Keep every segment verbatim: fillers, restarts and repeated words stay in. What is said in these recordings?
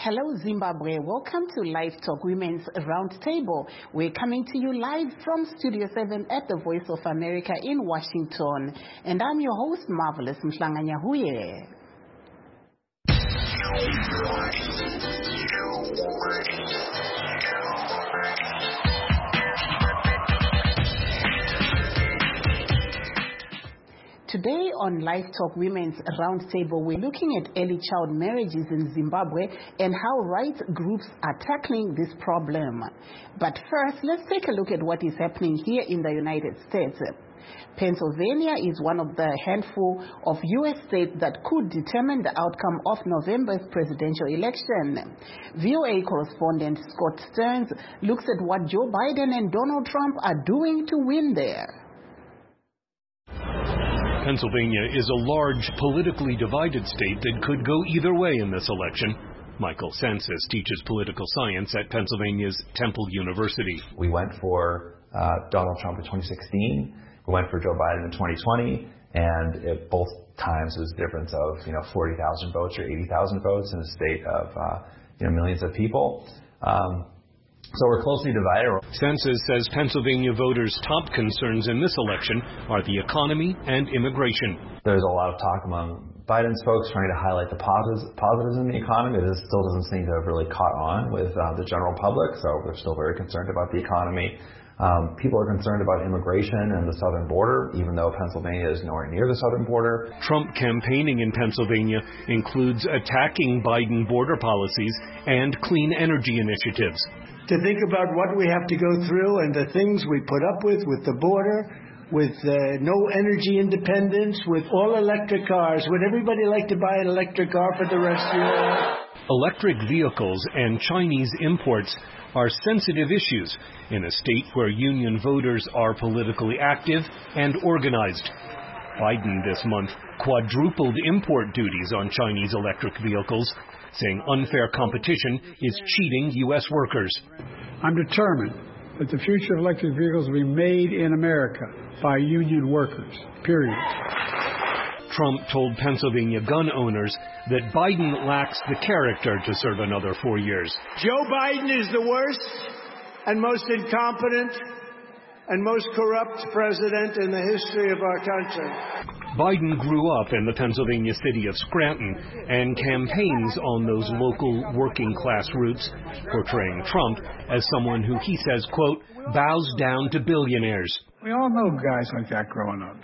Hello, Zimbabwe. Welcome to Live Talk Women's Roundtable. We're coming to you live from Studio seven at the Voice of America in Washington. And I'm your host, Marvelous Mhlanganyahuye. Today on Live Talk Women's Roundtable, we're looking at early child marriages in Zimbabwe and how rights groups are tackling this problem. But first, let's take a look at what is happening here in the United States. Pennsylvania is one of the handful of U S states that could determine the outcome of November's presidential election. V O A correspondent Scott Stearns looks at what Joe Biden and Donald Trump are doing to win there. Pennsylvania is a large, politically divided state that could go either way in this election. Michael Census teaches political science at Pennsylvania's Temple University. We went for uh, Donald Trump in twenty sixteen. We went for Joe Biden in twenty twenty, and it, both times it was a difference of you know forty thousand votes or eighty thousand votes in a state of uh, you know millions of people. Um, So we're closely divided. Census says Pennsylvania voters' top concerns in this election are the economy and immigration. There's a lot of talk among Biden's folks trying to highlight the positives, positives in the economy. This still doesn't seem to have really caught on with uh, the general public, so they're still very concerned about the economy. Um, people are concerned about immigration and the southern border, even though Pennsylvania is nowhere near the southern border. Trump campaigning in Pennsylvania includes attacking Biden border policies and clean energy initiatives. To think about what we have to go through and the things we put up with, with the border, with uh, no energy independence, with all electric cars. Would everybody like to buy an electric car for the rest of your life? Electric vehicles and Chinese imports are sensitive issues in a state where union voters are politically active and organized. Biden this month quadrupled import duties on Chinese electric vehicles, saying unfair competition is cheating U S workers. I'm determined that the future of electric vehicles will be made in America by union workers, period. Trump told Pennsylvania gun owners that Biden lacks the character to serve another four years. Joe Biden is the worst and most incompetent and most corrupt president in the history of our country. Biden grew up in the Pennsylvania city of Scranton and campaigns on those local working-class roots, portraying Trump as someone who he says, quote, bows down to billionaires. We all know guys like that growing up.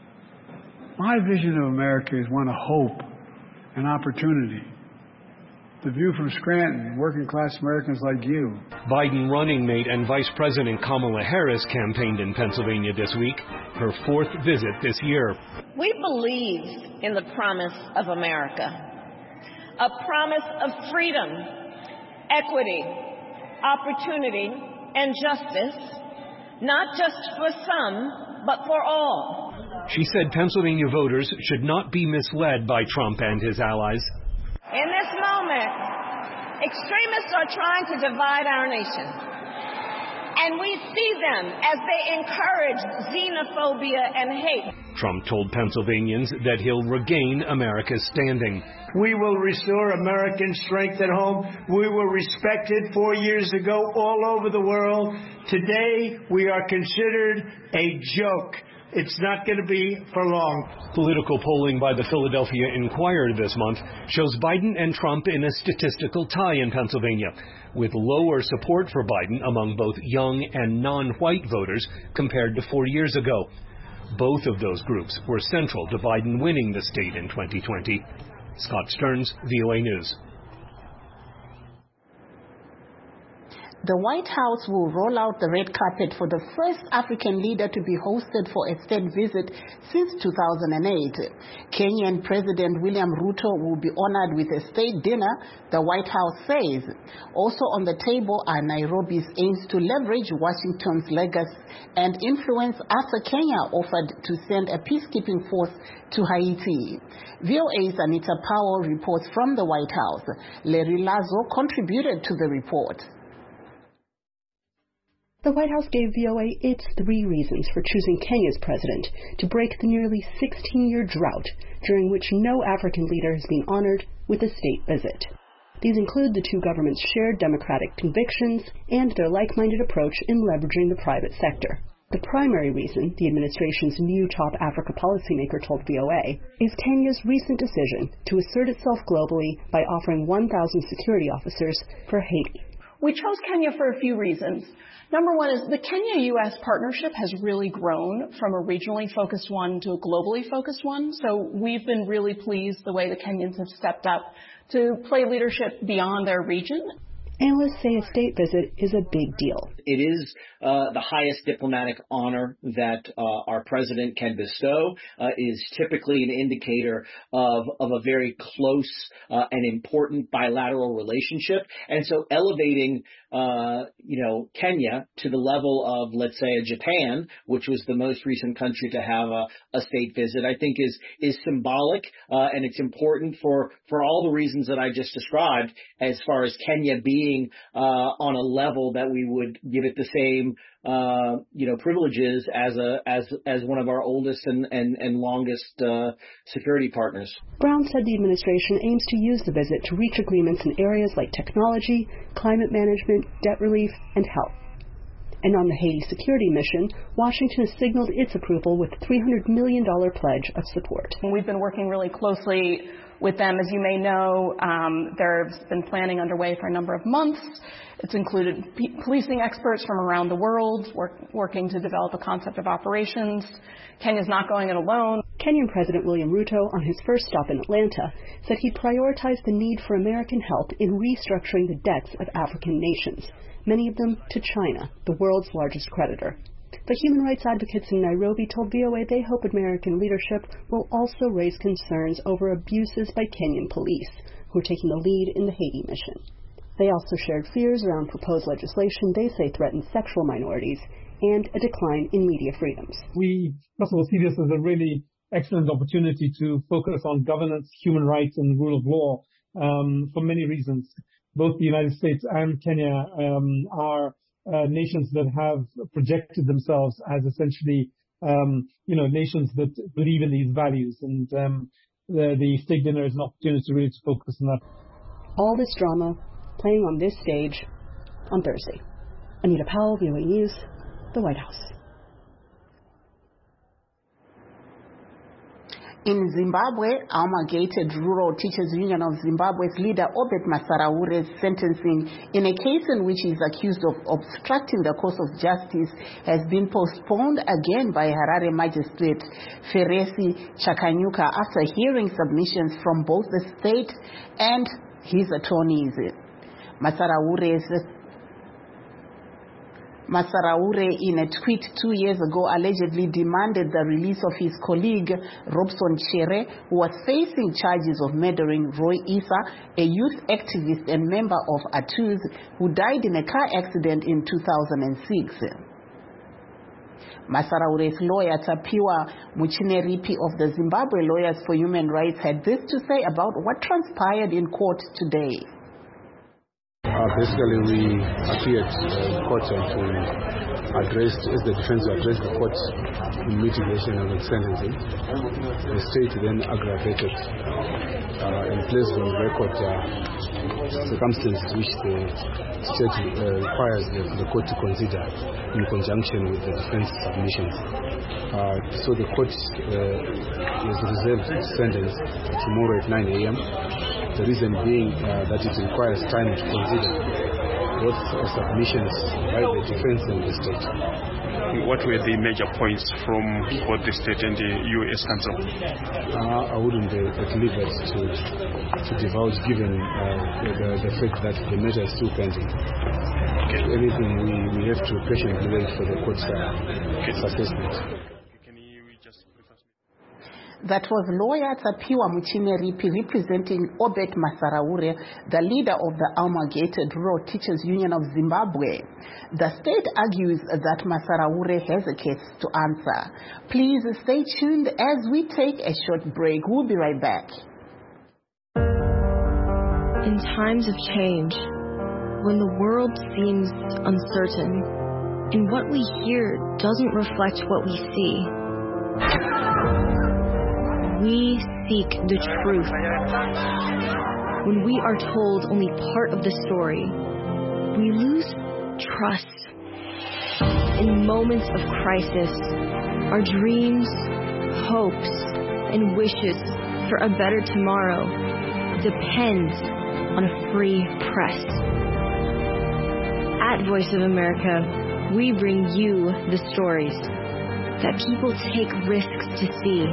My vision of America is one of hope and opportunity. The view from Scranton, working-class Americans like you. Biden running mate and Vice President Kamala Harris campaigned in Pennsylvania this week, her fourth visit this year. We believe in the promise of America, a promise of freedom, equity, opportunity, and justice, not just for some, but for all. She said Pennsylvania voters should not be misled by Trump and his allies. In this moment, extremists are trying to divide our nation. And we see them as they encourage xenophobia and hate. Trump told Pennsylvanians that he'll regain America's standing. We will restore American strength at home. We were respected four years ago all over the world. Today, we are considered a joke. It's not going to be for long. Political polling by the Philadelphia Inquirer this month shows Biden and Trump in a statistical tie in Pennsylvania, with lower support for Biden among both young and non-white voters compared to four years ago. Both of those groups were central to Biden winning the state in twenty twenty. Scott Stearns, V O A News. The White House will roll out the red carpet for the first African leader to be hosted for a state visit since two thousand eight. Kenyan President William Ruto will be honored with a state dinner, the White House says. Also on the table are Nairobi's aims to leverage Washington's legacy and influence after Kenya offered to send a peacekeeping force to Haiti. V O A's Anita Powell reports from the White House. Larry Lazo contributed to the report. The White House gave V O A its three reasons for choosing Kenya's president to break the nearly sixteen-year drought during which no African leader has been honored with a state visit. These include the two governments' shared democratic convictions and their like-minded approach in leveraging the private sector. The primary reason, the administration's new top Africa policymaker told V O A, is Kenya's recent decision to assert itself globally by offering one thousand security officers for Haiti. We chose Kenya for a few reasons. Number one is the Kenya U S partnership has really grown from a regionally focused one to a globally focused one. So we've been really pleased the way the Kenyans have stepped up to play leadership beyond their region. Analysts say a state visit is a big deal. It is uh, the highest diplomatic honor that uh, our president can bestow. Uh, is typically an indicator of, of a very close uh, and important bilateral relationship. And so elevating, uh, you know, Kenya to the level of, let's say, a Japan, which was the most recent country to have a, a state visit, I think is is symbolic, uh, and it's important for, for all the reasons that I just described, as far as Kenya being uh, on a level that we would give it the same, uh, you know, privileges as a as as one of our oldest and and, and longest uh, security partners. Brown said the administration aims to use the visit to reach agreements in areas like technology, climate management, debt relief, and health. And on the Haiti security mission, Washington has signaled its approval with a three hundred million dollars pledge of support. We've been working really closely with them. As you may know, um, there's been planning underway for a number of months. It's included p- policing experts from around the world work, working to develop a concept of operations. Kenya's not going it alone. Kenyan President William Ruto, on his first stop in Atlanta, said he prioritized the need for American help in restructuring the debts of African nations, many of them to China, the world's largest creditor. But human rights advocates in Nairobi told V O A they hope American leadership will also raise concerns over abuses by Kenyan police, who are taking the lead in the Haiti mission. They also shared fears around proposed legislation they say threatens sexual minorities and a decline in media freedoms. We, first of all, see this as a really excellent opportunity to focus on governance, human rights, and the rule of law um, for many reasons. Both the United States and Kenya um, are uh, nations that have projected themselves as essentially, um, you know, nations that believe in these values. And um, the, the state dinner is an opportunity really to focus on that. All this drama playing on this stage on Thursday. Anita Powell, V O A News, the White House. In Zimbabwe, Amalgamated Rural Teachers Union of Zimbabwe's leader Obed Masaraure's sentencing in a case in which he is accused of obstructing the course of justice has been postponed again by Harare Magistrate Feresi Chakanyuka after hearing submissions from both the state and his attorneys. Masaraure's Masaraure, in a tweet two years ago, allegedly demanded the release of his colleague Robson Chere, who was facing charges of murdering Roy Issa, a youth activist and member of ATUZ, who died in a car accident in two thousand six. Masaraure's lawyer, Tapiwa Muchineripi of the Zimbabwe Lawyers for Human Rights, had this to say about what transpired in court today. Uh, basically, we appeared in uh, court and to address, as the defense addressed the court in mitigation of the sentencing. The state then aggravated uh, and placed on record uh, circumstances which the state uh, requires the, the court to consider in conjunction with the defense submissions. Uh, so the court uh, is reserved to sentence tomorrow at nine a.m. The reason being uh, that it requires time to consider both uh, submissions by the defense and the state. What were the major points from both the state and the U S Council? Uh, I wouldn't be at liberty to, to divulge given uh, the, the fact that the matter is still pending. Okay. If anything, we, we have to patiently wait for the court's uh, okay. assessment. That was lawyer Tapiwa Muchineripi representing Obed Masaraure, the leader of the Amalgamated Rural Teachers Union of Zimbabwe. The state argues that Masaraure has a case to answer. Please stay tuned as we take a short break. We'll be right back. In times of change, when the world seems uncertain, and what we hear doesn't reflect what we see, we seek the truth. when we are told only part of the story, we lose trust. In moments of crisis, our dreams, hopes, and wishes for a better tomorrow depend on a free press. At Voice of America, we bring you the stories that people take risks to see.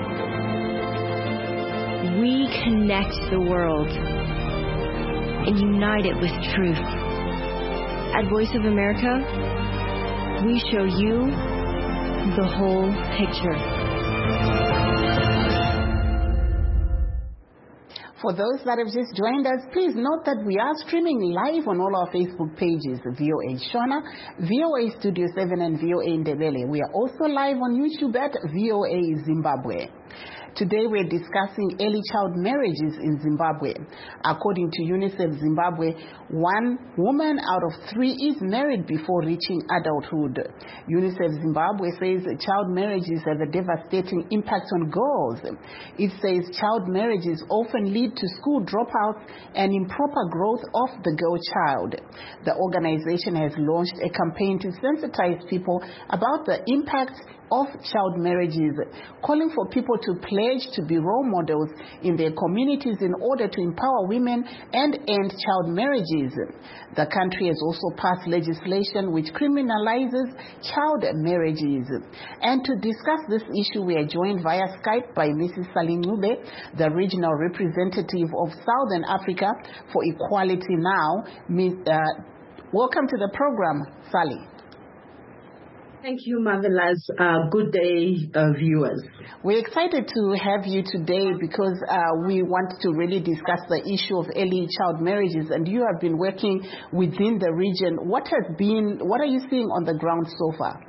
We connect the world and unite it with truth. At Voice of America, we show you the whole picture. For those that have just joined us, please note that we are streaming live on all our Facebook pages, V O A Shona, V O A Studio seven, and V O A Ndebele. We are also live on YouTube at V O A Zimbabwe. Today we're discussing early child marriages in Zimbabwe. According to UNICEF Zimbabwe, one woman out of three is married before reaching adulthood. UNICEF Zimbabwe says child marriages have a devastating impact on girls. It says child marriages often lead to school dropouts and improper growth of the girl child. The organization has launched a campaign to sensitize people about the impact of child marriages, calling for people to pledge to be role models in their communities in order to empower women and end child marriages. The country has also passed legislation which criminalizes child marriages. And to discuss this issue, we are joined via Skype by Missus Sally Ncube, the regional representative of Southern Africa for Equality Now. Uh, welcome to the program, Sally. Thank you, Marvelous. Uh, good day, uh, viewers. We're excited to have you today because uh, we want to really discuss the issue of early child marriages, and you have been working within the region. What has been, what are you seeing on the ground so far?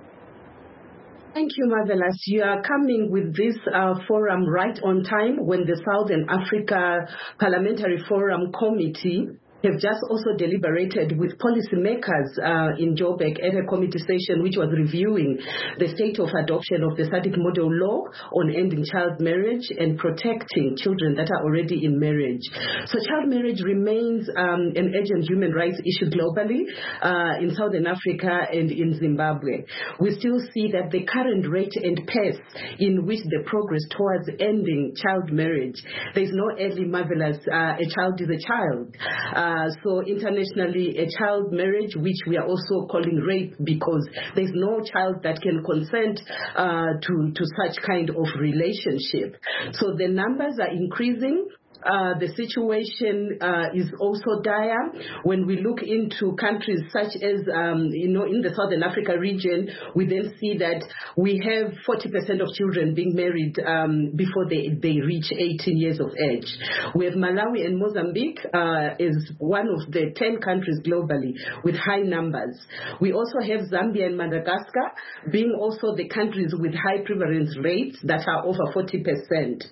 Thank you, Marvelous. You are coming with this uh, forum right on time when the Southern Africa Parliamentary Forum Committee have just also deliberated with policymakers uh, in Joburg at a committee session which was reviewing the state of adoption of the SADC model law on ending child marriage and protecting children that are already in marriage. So child marriage remains um, an urgent human rights issue globally uh, in Southern Africa and in Zimbabwe. We still see that the current rate and pace in which the progress towards ending child marriage, there's no early marvelous, uh, a child is a child. Uh, Uh, so internationally, a child marriage, which we are also calling rape, because there's no child that can consent uh, to, to such kind of relationship. So the numbers are increasing. Uh, the situation uh, is also dire when we look into countries such as, um, you know, in the Southern Africa region. We then see that we have forty percent of children being married um, before they, they reach eighteen years of age. We have Malawi and Mozambique uh, as one of the ten countries globally with high numbers. We also have Zambia and Madagascar being also the countries with high prevalence rates that are over forty percent.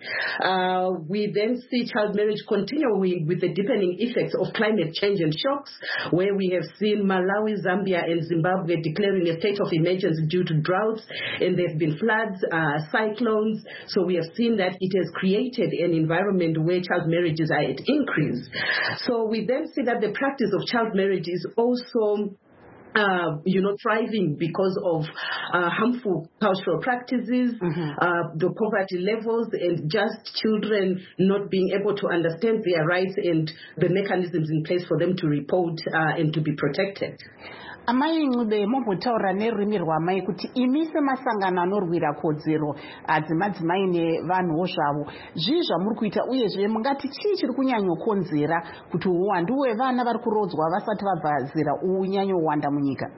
Uh, we then see child marriage continuing with the deepening effects of climate change and shocks, where we have seen Malawi, Zambia, and Zimbabwe declaring a state of emergency due to droughts, and there have been floods, uh, cyclones. So we have seen that it has created an environment where child marriages are at increase. So we then see that the practice of child marriage is also Uh, you know, thriving because of uh, harmful cultural practices, mm-hmm. uh, the poverty levels, and just children not being able to understand their rights and the mechanisms in place for them to report uh, and to be protected. Amai Ncube mumbotaura nerurimi rwamai kuti imi semasangano anorwira kodzero adzimadzimai nevanhuwo zvavo zvii zvamuri kuita, uyezve mungati chii chiri kunyanyokonzera kuti uwandu hwevana vari kurodzwa vasati vabva zera unyanyowanda munyika?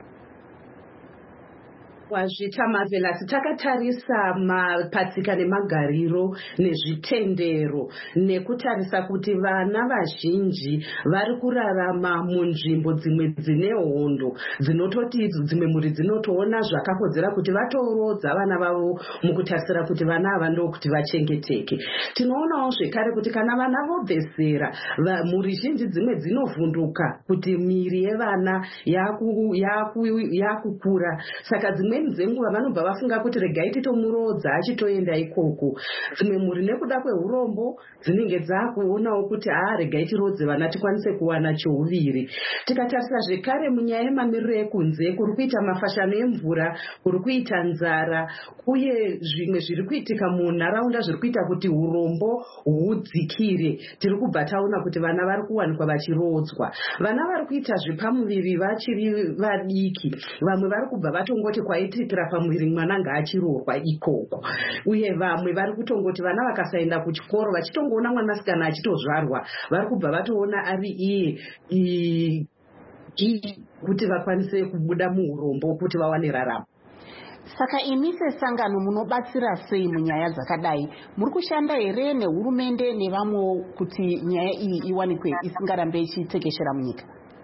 Wazvita Marvelous, takatarisa mapatsika nemagariro nezvitendero nekutarisa kuti vana vazhinji vari kurarama munzvimbo dzimwe dzine hondo dzinototi dzimwe mhuri dzinotoona zvakakodzera kuti vatorodza vana vavo mukutarisira kuti vana ava ndokuti vachengeteke. Tinoonawo zvekare kuti kana vana vobvesera, mhuri zhinji dzimwe dzinovhunduka kuti miri yevana yakukura, saka dzimwe dzimweni dzenguva vanobva vafunga kuti regai titomurodza achitoenda ikoko. Dzimwe mhuri nekuda kweurombo dzinenge dzakuonawo kuti haa regai tirodze vana tikwanise kuwana chouviri. Tikatarisa zvekare munyaya yemamiriro ekunze kuri kuita mafashano emvura, kuri kuita nzara uye zvimwe zviri kuitika munharaunda zviri kuita kuti urombo hudzikire, tiri kubva taona kuti vana vari kuwanikwa vachirodzwa. Vana vari kuita zvepamuviri vachiri vadiki, vamwe vari kubva vatongoti kwaitikira pamuviri mwana ngaachiroorwa ikoko, uye vamwe vari kutongoti vana vakasaenda kuchikoro vachitongoona mwanasikana achitozvarwa vari kubva vatoona ari iye kuti vakwanise kubuda muurombo kuti vawane raramo. Saka imi sesangano munobatsira sei munyaya dzakadai? Muri kushanda here nehurumende nevamwe kuti nyaya iyi iwanikwe isingarambe ichitekeshera munyika?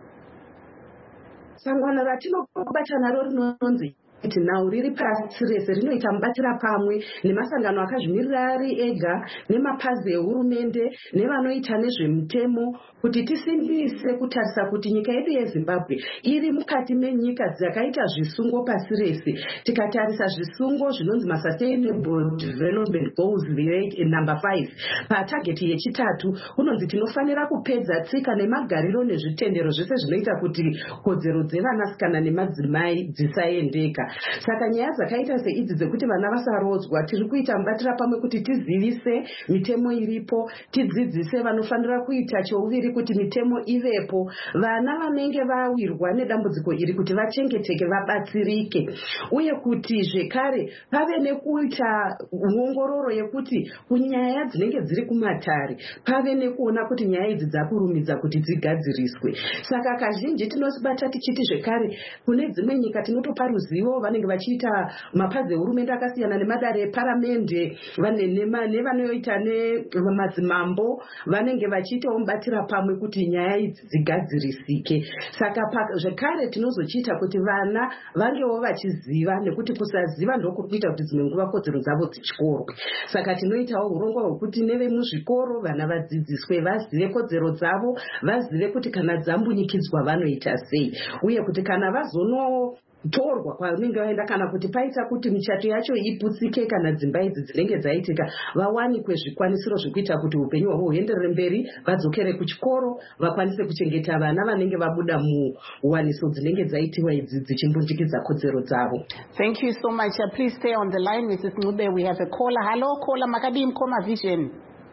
Sangano ratinobatana naro rinonzi Now riri pasi rese rinoita mubatira pamwe nemasangano akazvimirira ari ega nemapazi ehurumende nevanoita nezvemutemo kuti tisimbise kutarisa kuti nyika yedu yeZimbabwe iri mukati menyika dzakaita zvisungo pasi rese. Tikatarisa zvisungo zvinonzi Sustainable Development Goals number five patarget yechitatu kunonzi tinofanira kupedza tsika nemagariro nezvitendero zvese zvinoita kuti kodzero dzevanasikana nemadzimai dzisaendeka. Saka nyaya dzakaita seidzi dzekuti vana vasarodzwa tiri kuita mubatira pamwe kuti tizivise mitemo iripo, tidzidzise vanofanira kuita chouviri kuti mitemo ivepo, vana vanenge vawirwa nedambudziko iri kuti vachengeteke vabatsirike, uye kuti zvekare pave nekuita ongororo yekuti kunyaya dzinenge dziri kumatare pave nekuona kuti nyaya idzi dzakurumidza kuti dzigadziriswe. Saka kazhinji tinosibata tichiti zvekare kune dzimwe nyika tinotopa ruzivo, vanenge vachiita mapazi ehurumende akasiyana nemadare eparamende nevanoita nemadzimambo vanenge vachiitawo mubatira pamwe kuti nyaya idzi dzigadzirisike. Saka zvekare tinozochiita kuti vana vangewo vachiziva, nekuti kusaziva ndokuri kuita kuti dzimwe nguva kodzero dzavo dzichorwe. Saka tinoitawo urongwa hwekuti nevemuzvikoro vana vadzidziswe, vazive kodzero dzavo, vazive kuti kana dzambunyikidzwa vanoita sei, uye kuti kana vazono torwa kwavanenge vaenda kana kuti paita kuti michato yacho iputsike kana dzimba idzi dzinenge dzaitika vawanikwe zvikwanisiro zvekuita kuti upenyu hwavo huenderere mberi, vadzokere kuchikoro, vakwanise kuchengeta vana vanenge vabuda muwaniso dzinenge dzaitiwa idzi dzichimbundikidza kodzero dzavo. Thank you so much. Uh, please stay on the line, Missus Ncube. We have a caller. Hello, caller. Makadi Mkoma Vision.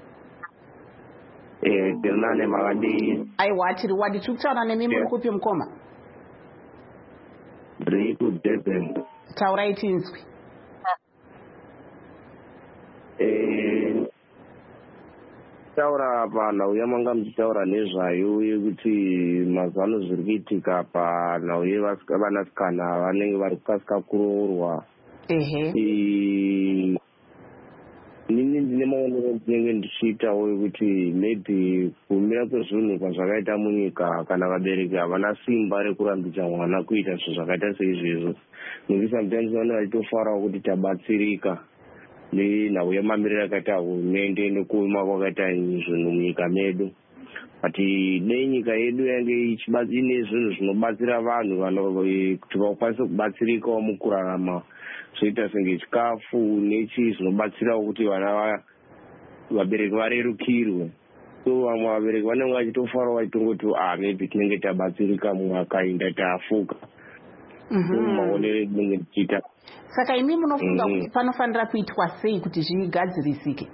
Eh, Delnane Makadi. Aiwa, tiri wadi tukutana nemi mkupi Mkoma. Riku Deben. Taurai tinzwi. Eh, taura pana uya manga mchitaura nezvayo yekuti mazano zviri kuitika pana uye vanasikana vanenge vari kukasika kuroorwa. Ehe. Nini ndine maonero ndinenge ndichiitawo ekuti maybe kumira kwezvinhu kwazvakaita munyika kana vabereki havana simba rekurambidza mwana kuita zvinhu zvakaita seizvezvo. Nekuti sometimes vanenge vachitofarawo kuti tabatsirika nenhau yemamiriro akaita hurumende nekuoma kwakaita zvinhu munyika medu. Ati dei nyika yedu yange ine zvinhu zvinobatsira vanhu kuti vakwanise kubatsirikawo mukurarama, zvoita senge chikafu nechi zvinobatsirawo kuti vana vabereki varerukirwe. So vamwe vabereki vanenge vachitofarawo vachitongoti ah maybe tinenge tabatsirika mumwe akaenda tafuka. Maonero edinenge tichiita. Saka imi munofunga kuti panofanira kuitwa sei kuti zvigadzirisike?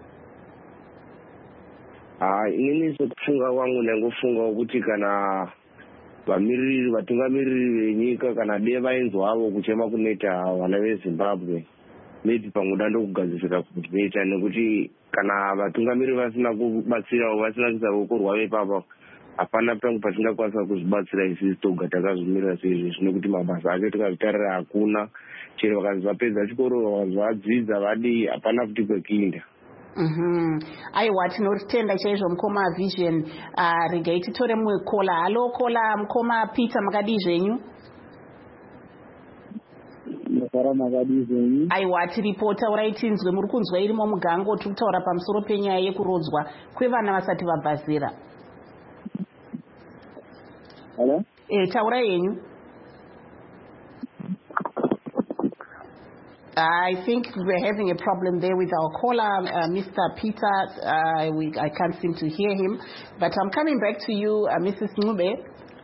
Ah, inini sekufunga kwangu ndangofungawo kuti kana vamiriri vatungamiriri venyika kana dei vainzwavo kuchema kunoita vana veZimbabwe, maybe pamwe dandokugadzirisika kunoita, nekuti kana vatungamiriri vasina kubatsirawo, vasina kuisa ruoko rwavo ipapa, hapana pangu patingakwanisa kuzvibatsira isisi toga takazvimirira seizvozvo, nekuti mabasa acho tikazvitarira hakuna. Chero vakazi vapedza chikoro vakazi vadzidza vadii, hapana kuti kwekuinda. Mhm. Aiwa, tinotenda chaizvo Mkoma Vision. Uh, regai titore mumwe kola. Halo kola Mkoma Peter, makadii zvenyu? Makara makadii zvenyu? Aiwa, tiripo. Taurai tinzwe. Muri kunzwa irimo mugango tiri kutaura pamusoro penyaya yekurodzwa kwevana vasati vabva. Hello? Eh, taurai yenyu. I think we're having a problem there with our caller, uh, Mister Peter. Uh, we, I can't seem to hear him. But I'm coming back to you, uh, Missus Ncube.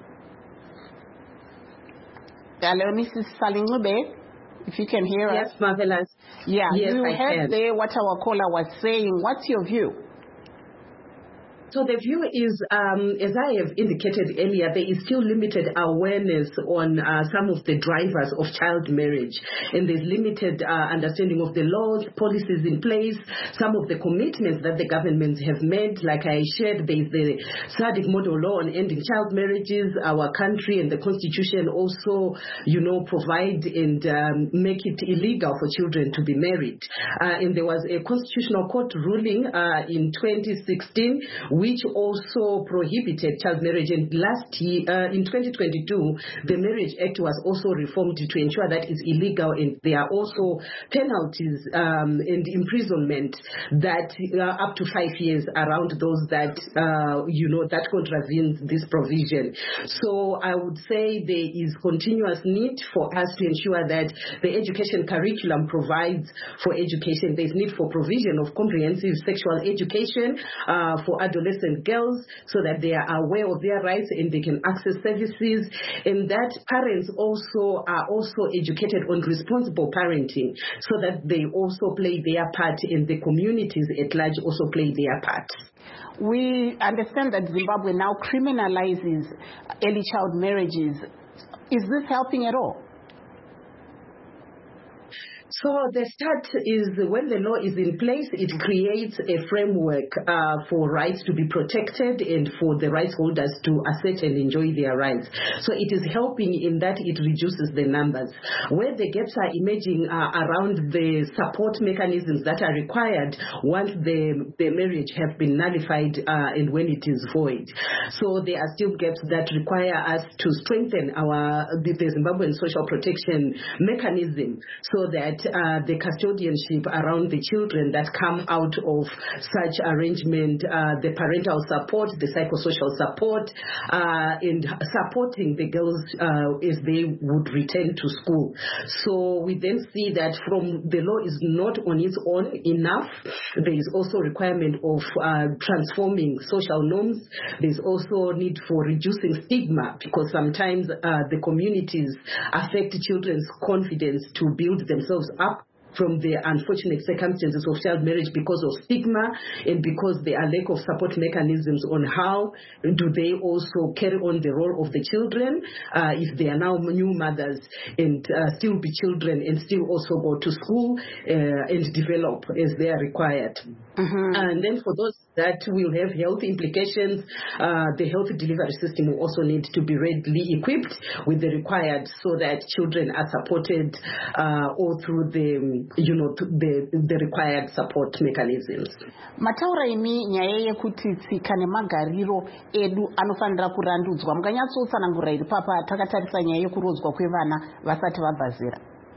Hello, Missus Salingube, if you can hear yes, us. Yes, Marvelous. Yeah, yes, you I heard can. there what our caller was saying. What's your view? So the view is, um, as I have indicated earlier, there is still limited awareness on uh, some of the drivers of child marriage, and there's limited uh, understanding of the laws, policies in place, some of the commitments that the governments have made. Like I shared, there's the SADC model law on ending child marriages. Our country and the constitution also, you know, provide and um, make it illegal for children to be married. Uh, and there was a constitutional court ruling uh, in twenty sixteen, which also prohibited child marriage. And last year, uh, in twenty twenty-two, the Marriage Act was also reformed to ensure that it's illegal, and there are also penalties um, and imprisonment that uh, up to five years around those that, uh, you know, that contravenes this provision. So I would say there is continuous need for us to ensure that the education curriculum provides for education. There's need for provision of comprehensive sexual education uh, for adolescents and girls, so that they are aware of their rights and they can access services, and that parents also are also educated on responsible parenting, so that they also play their part and the communities at large also play their part. We understand that Zimbabwe now criminalizes early child marriages. Is this helping at all? So the start is when the law is in place, it creates a framework uh, for rights to be protected and for the rights holders to assert and enjoy their rights. So it is helping in that it reduces the numbers. Where the gaps are emerging uh, around the support mechanisms that are required once the, the marriage have been nullified uh, and when it is void. So there are still gaps that require us to strengthen our the, the Zimbabwean social protection mechanism, so that Uh, the custodianship around the children that come out of such arrangement, uh, the parental support, the psychosocial support, uh, and supporting the girls uh, as they would return to school. So we then see that from the law is not on its own enough. There is also requirement of uh, transforming social norms. There's also need for reducing stigma, because sometimes uh, the communities affect children's confidence to build themselves up from the unfortunate circumstances of child marriage because of stigma and because there are lack of support mechanisms on how do they also carry on the role of the children uh, if they are now new mothers and uh, still be children and still also go to school uh, and develop as they are required. Mm-hmm. And then for those that will have health implications, uh, the health delivery system will also need to be readily equipped with the required, so that children are supported uh, all through the you know the the required support mechanisms. Mataura imi nyaya yekuti tsika nemagariro edu anofanira kurandudzwa. Mukanyatsoutsanangura iri papa takatarisa nyaya yekurodzwa kwevana vasati vabva zera.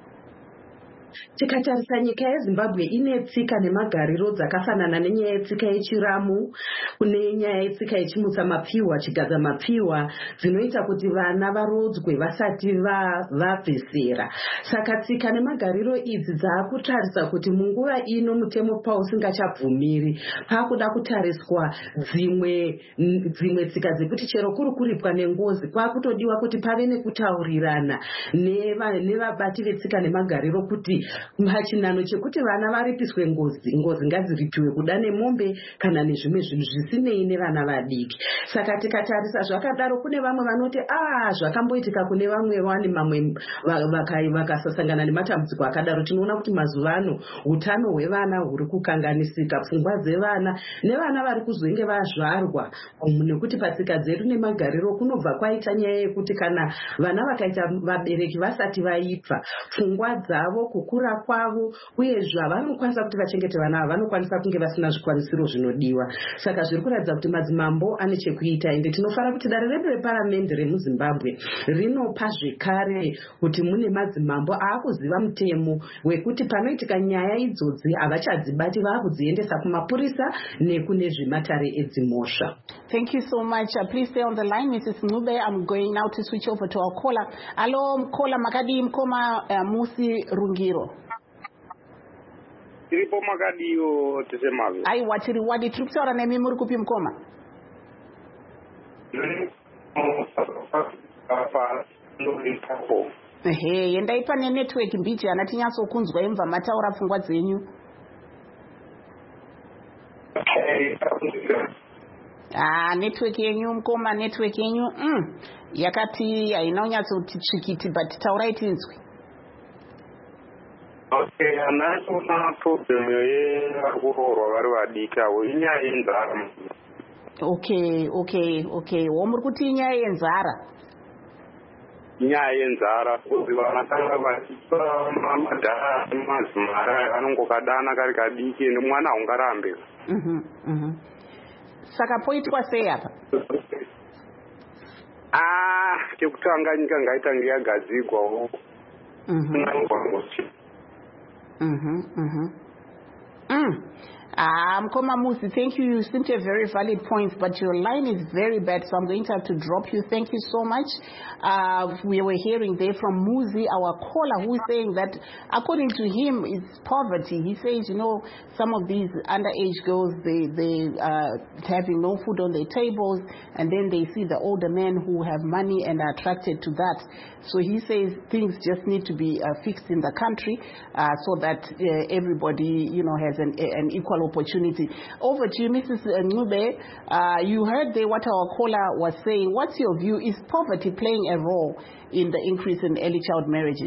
Tikatarisa nyika yeZimbabwe ine tsika nemagariro dzakafanana nenyaya yetsika yechiramu, kune nyaya yetsika yechimutsa mapfiwa, chigadza mapfiwa, dzinoita kuti vana varodzwe vasati vabve zera. Saka tsika nemagariro idzi dzaakutarisa kuti munguva ino mutemo pausingachabvumiri, paakuda kutariswa dzimwe dzimwe tsika dzekuti chero kuri kuripwa nengozi kwaakutodiwa kuti pave nekutaurirana nevabati vetsika nemagariro kuti pachinano chekuti vana varipiswe ngozi, ngozi ngadziripiwe kuda nemombe kana nezvimwe zvinhu zvisinei nevana vadiki. Saka tikatarisa zvakadaro, kune vamwe vanoti ah zvakamboitika kune vamwe vane mamwe vakasasangana nematambudziko akadaro. Tinoona kuti mazuva ano utano hwevana huri kukanganisika, pfungwa dzevana nevana vari kuzonge vazvarwa, nekuti patsika dzedu nemagariro kunobva kwaita nyaya yekuti kana vana vakaita vabereki vasati vaipfa, pfungwa dzavo, kukura kwavo uye zvavanokwanisa kuti vachengete vana ava vanokwanisa kunge vasina zvikwanisiro zvinodiwa. Saka zviri kuratidza kuti madzimambo ane chekuita, ende tinofara kuti dare redu reparamende remuZimbabwe rinopa zvekare kuti mune madzimambo aakuziva mutemo wekuti panoitika nyaya idzodzi havachadzibati, vaakudziendesa kumapurisa nekune zvematare edzimhosva. Thank you so much. Uh, please stay on the line, Missus Ncube. I'm going now to switch over to our caller. Hello, caller Makadi Mkoma uh, Musi Rungiro. tiripo makadiyo tisemavi. Aiwa tiri wadi tiri kutaura nemi muri kupi Mukoma? Ehe, endai pane network mbichi ana tinyatsokunzwa imva mataura pfungwa dzenyu. Ah, network yenyu Mukoma, network yenyu mm, yakati haina kunyatsoti tsvikiti but taurai tinzwi. Okay, anachona problem yekurorwa vari vadiki avo inyaya yenzara. Okay, okay, okay. Womuri kuti inyaya yenzara? Inyaya yenzara kuti vanatanga vachipa madhara emazimara anongokadana kari kadiki ende mwana haungarambe. Mhm, mhm. Saka poitwa sei apa? Ah, chekutanga nyika ngaitange yagadzigwawo. Mhm. Mhm, mhm. Mm. Ah, Mukoma Musi, thank you. You seem to have very valid points, but your line is very bad, so I'm going to have to drop you. Thank you so much. Uh, we were hearing there from Musi, our caller, who's saying that according to him, it's poverty. He says, you know, some of these underage girls, they, they uh, having no food on their tables, and then they see the older men who have money and are attracted to that. So he says things just need to be uh, fixed in the country uh, so that uh, everybody, you know, has an, an equal opportunity. Over to you, Missus Ncube. Uh, you heard there what our caller was saying. What's your view? Is poverty playing a role in the increase in early child marriages?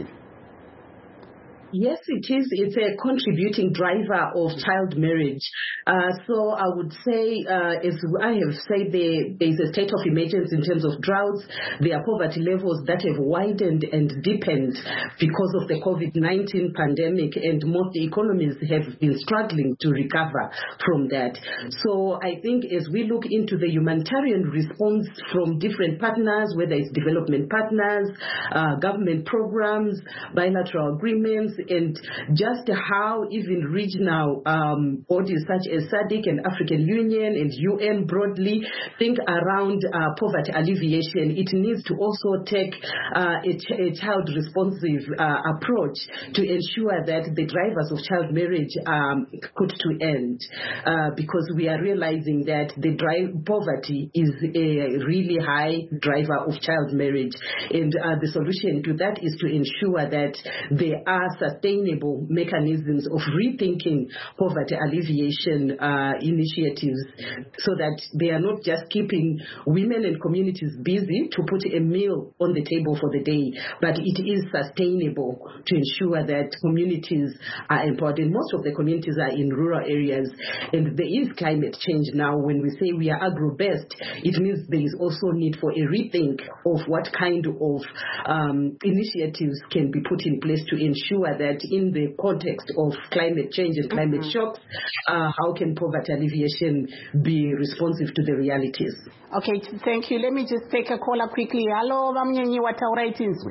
Yes, it is. It's a contributing driver of child marriage. Uh, so I would say, uh, as I have said, there, there is a state of emergency in terms of droughts. There are poverty levels that have widened and deepened because of the COVID nineteen pandemic, and most economies have been struggling to recover from that. So I think as we look into the humanitarian response from different partners, whether it's development partners, uh, government programs, bilateral agreements, and just how even regional um, bodies such as SADC and African Union and U N broadly think around uh, poverty alleviation. It needs to also take uh, a, ch- a child responsive uh, approach to ensure that the drivers of child marriage um, put to end, uh, because we are realizing that the drive poverty is a really high driver of child marriage, and uh, the solution to that is to ensure that there are sustainable mechanisms of rethinking poverty alleviation uh, initiatives, so that they are not just keeping women and communities busy to put a meal on the table for the day, but it is sustainable to ensure that communities are empowered. And most of the communities are in rural areas, and there is climate change now. When we say we are agro-based, it means there is also need for a rethink of what kind of um, initiatives can be put in place to ensure that in the context of climate change and climate mm-hmm. shocks, uh, how can poverty alleviation be responsive to the realities? Okay, thank you. Let me just take a caller quickly. Hello, Vamnyanyi Watauraitinzwi.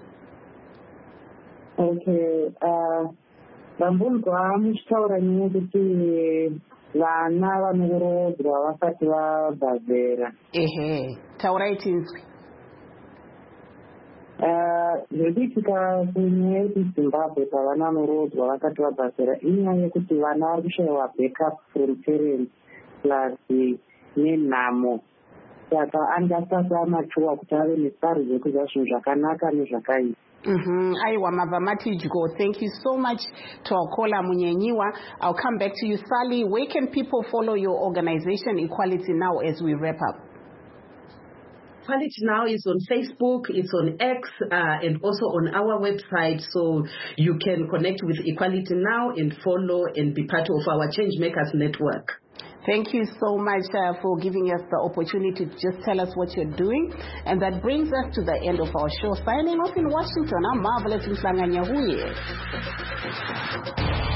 Okay, uh, vambunzwa muchitaura nyaya kuti vana vanorodzwa vasati vabvazera. Ehe, tauraitinzwi. Zvinoitika kunyaya yekuZimbabwe pavana vanorodzwa vasati vabvazera inyaya yekuti vana vari kushayiwa backup from parents plus nenhamo. Saka angasati amachuwa kuti ave nesari dzekuziva zvinhu zvakanaka nezvakaipa. Mm-hmm. Aiwa Mavamatijgo, thank you so much to our caller Munyenyiwa. I'll come back to you, Sally. Where can people follow your organization Equality Now as we wrap up? Equality Now is on Facebook, it's on X, uh, and also on our website, so you can connect with Equality Now and follow and be part of our Changemakers network. Thank you so much uh, for giving us the opportunity to just tell us what you're doing. And that brings us to the end of our show. Signing off in Washington, I'm Marvelous Mhlanganya Huye.